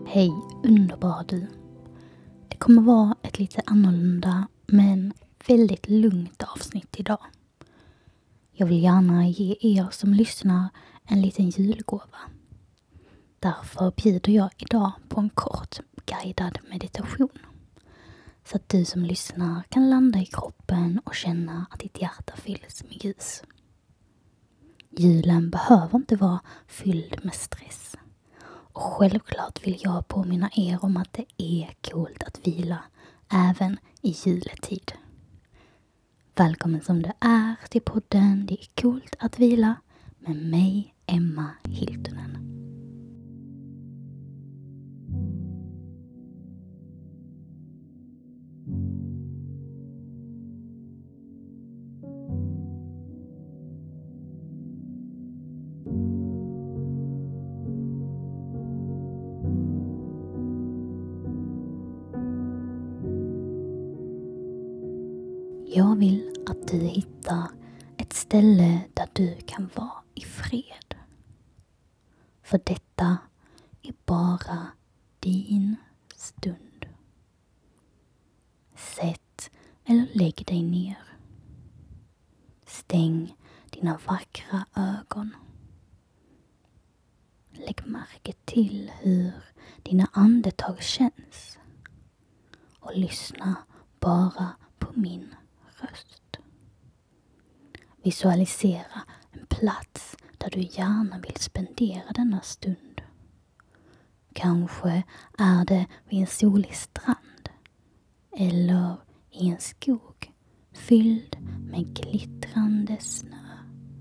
Hej underbar du. Det kommer vara ett lite annorlunda men väldigt lugnt avsnitt idag. Jag vill gärna ge er som lyssnar en liten julgåva. Därför bjuder jag idag på en kort guidad meditation. Så att du som lyssnar kan landa i kroppen och känna att ditt hjärta fylls med ljus. Julen behöver inte vara fylld med stress. Och självklart vill jag påminna er om att det är coolt att vila även i juletid. Välkommen som du är till podden Det är coolt att vila med mig, Emma Hiltunen. Jag vill att du hittar ett ställe där du kan vara i fred. För detta är bara din stund. Sätt eller lägg dig ner. Stäng dina vackra ögon. Lägg märke till hur dina andetag känns. Och lyssna bara på min röst. Visualisera en plats där du gärna vill spendera denna stund. Kanske är det vid en solig strand eller i en skog fylld med glittrande snö.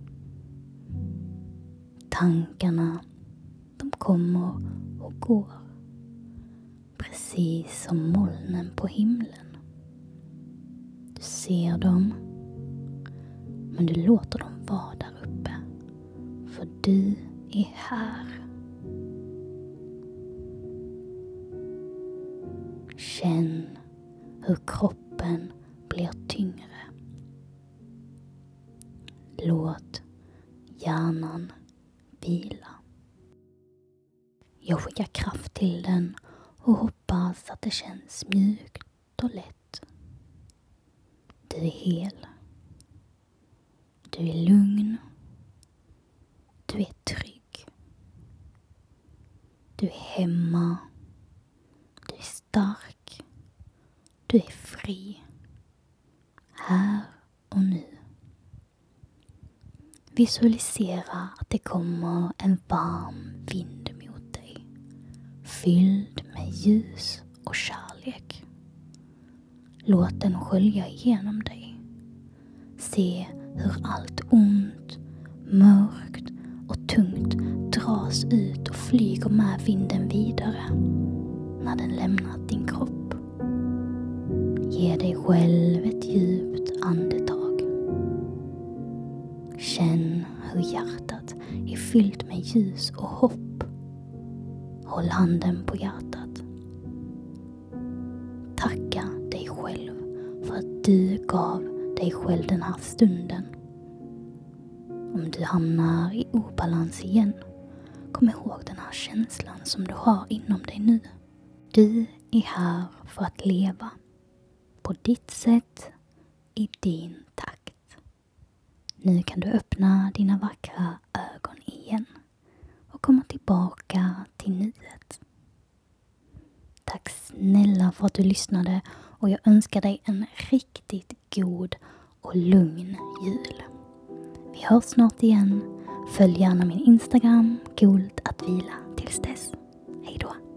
Tankarna, de kommer och går, precis som molnen på himlen. Du ser dem, men du låter dem vara där uppe. För du är här. Känn hur kroppen blir tyngre. Låt hjärnan vila. Jag skickar kraft till den och hoppas att det känns mjukt och lätt. Du är hel. Du är lugn. Du är trygg. Du är hemma. Du är stark. Du är fri. Här och nu. Visualisera att det kommer en varm vind mot dig. Fylld med ljus och kärlek. Låt den skölja igenom dig. Se hur allt ont, mörkt och tungt dras ut och flyger med vinden vidare när den lämnat din kropp. Ge dig själv ett djupt andetag. Känn hur hjärtat är fyllt med ljus och hopp. Håll handen på hjärtat. Tacka dig själv för att du gav dig själv den här stunden. Om du hamnar i obalans igen, kom ihåg den här känslan som du har inom dig nu. Du är här för att leva på ditt sätt, i din takt. Nu kan du öppna dina vackra ögon igen och komma tillbaka till nuet. Tack snälla för att du lyssnade och jag önskar dig en riktigt god och lugn jul. Vi hörs snart igen. Följ gärna min Instagram, coolt att vila tills dess. Hej då!